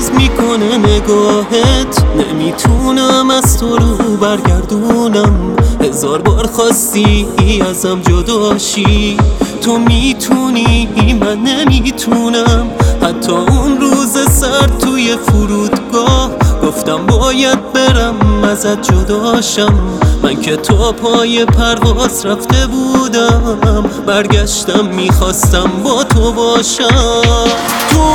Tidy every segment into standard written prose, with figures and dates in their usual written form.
تیز میکنه نگاهت، نمیتونم از تو رو برگردونم. هزار بار خواستی ازم جداشی، تو میتونی من نمیتونم. حتی اون روز سر توی فرودگاه گفتم باید برم ازت جداشم. من که تا پای پرواز رفته بودم، برگشتم میخواستم با تو باشم. تو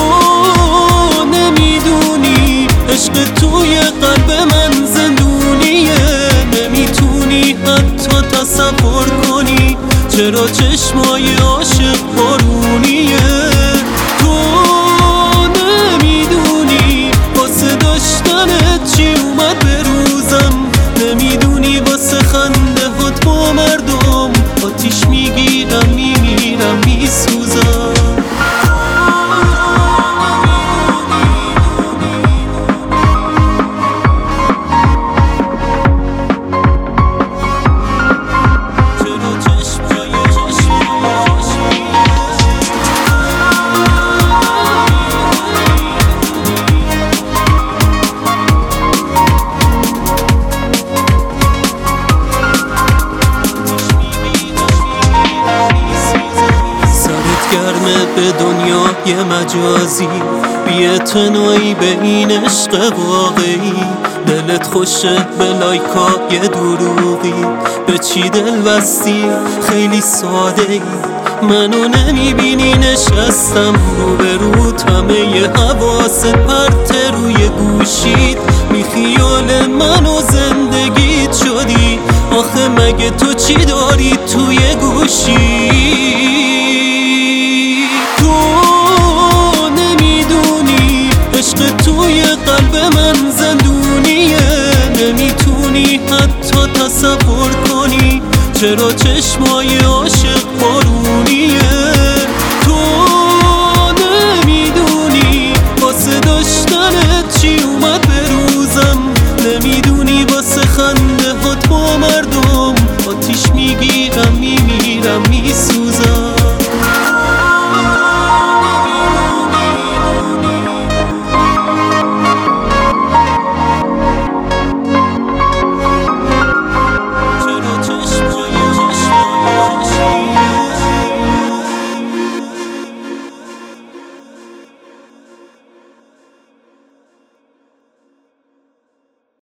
نمیدونی عشق توی قلب من زندونیه، نمیتونی حتی تصور کنی چرا چشمای عاشق بارونیه. تو نمیدونی واسه داشتنت چی اومد به روزم، نمیدونی واسه خنده هات با مردم آتیش میگیرم میمیرم میسوزم. گرمه به دنیای مجازی، بی‌اعتنایی به این عشق واقعی. دلت خوشه به لایکای دروغی، به چی دل بستی خیلی ساده ای. منو نمیبینی نشستم روبروت، همه حواست پرت روی گوشید. بی خیال منو زندگیت شدی، آخه مگه تو چی داری توی گوشی؟